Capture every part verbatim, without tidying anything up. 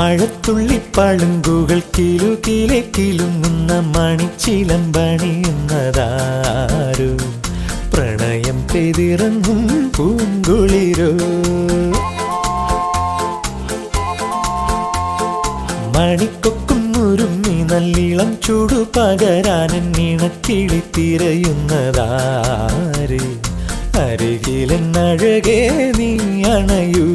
മഴത്തുള്ളി പളുങ്കുകൾ കിലുകിലെ കിലുങ്ങുന്ന മണിച്ചിലമ്പണിയുന്നതാരു പ്രണയം പെയ്തിറങ്ങും പൂങ്കുളിരോ മണിക്കൊക്കും ഉരുമ്മി നല്ലിളം ചൂടു പകരാനൻ നീണക്കിളി തിരയുന്നതാര് അരികിലെന്നഴകേ നീ അണയൂ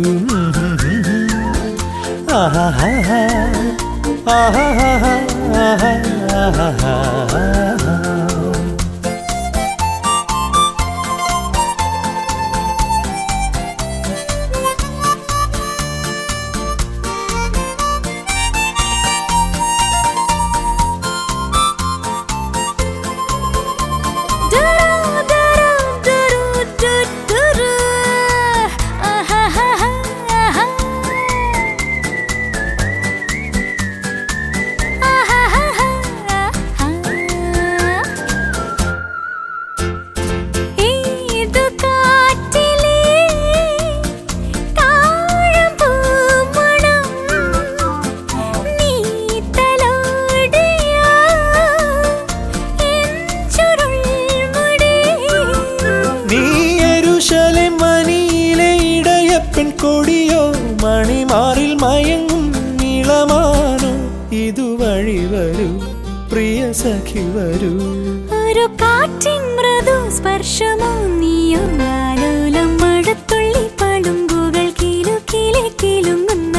ആഹാ ആഹാ ആഹാ ആഹാ കൊടിയോ മണിമാറിൽ മയങ്ങും നീളമാനോ ഇതുവഴി വരൂ പ്രിയ സഖി വരൂ ഒരു കാറ്റിൻ മൃദു സ്പർശമോ നീയോ ആലോലം മഴത്തുള്ളി പളുങ്കുകൾ കിലുകിലെ കിലുങ്ങുന്ന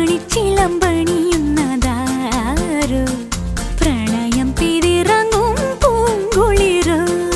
മണിച്ചിലമ്പണിയുന്നതാരോ പ്രണയം പെയ്തിറങ്ങും പൂങ്കുളിരോ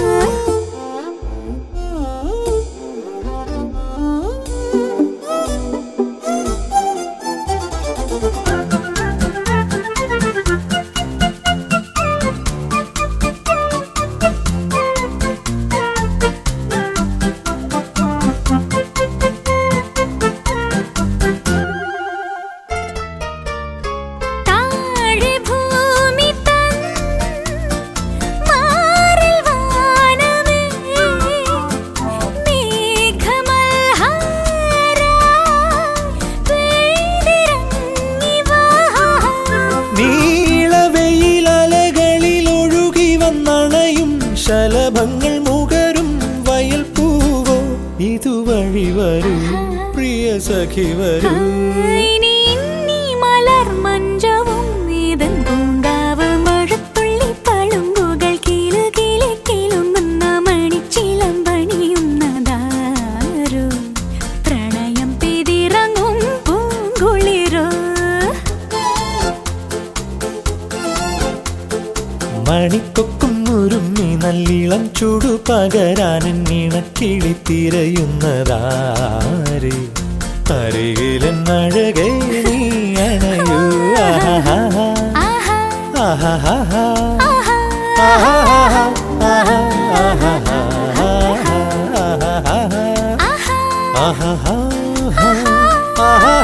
ശലഭങ്ങൾ മുകരും വയൽ പൂവോ ഇതുവഴി വരൂ പ്രിയ സഖി വരൂ മലർ മഞ്ചവും നീതൻ പൂങ്കാവ് മഴത്തുള്ളി പളുങ്കുകൾ കിലുകിലെ കിലുങ്ങുന്ന മണിച്ചിലമ്പണിയുന്നതാരോ പ്രണയം പെയ്തിറങ്ങും പൂങ്കുളിരോ മണിക്കൊക്കും ഉരുമ്മി നല്ലിളം ചൂടു പകരാനൻ നീണക്കിളി തിരയുന്നതാര് അരികിലെന്നഴകേ നീ അണയൂ ആഹാ ആഹാ ആഹാ ആഹാ ആഹാ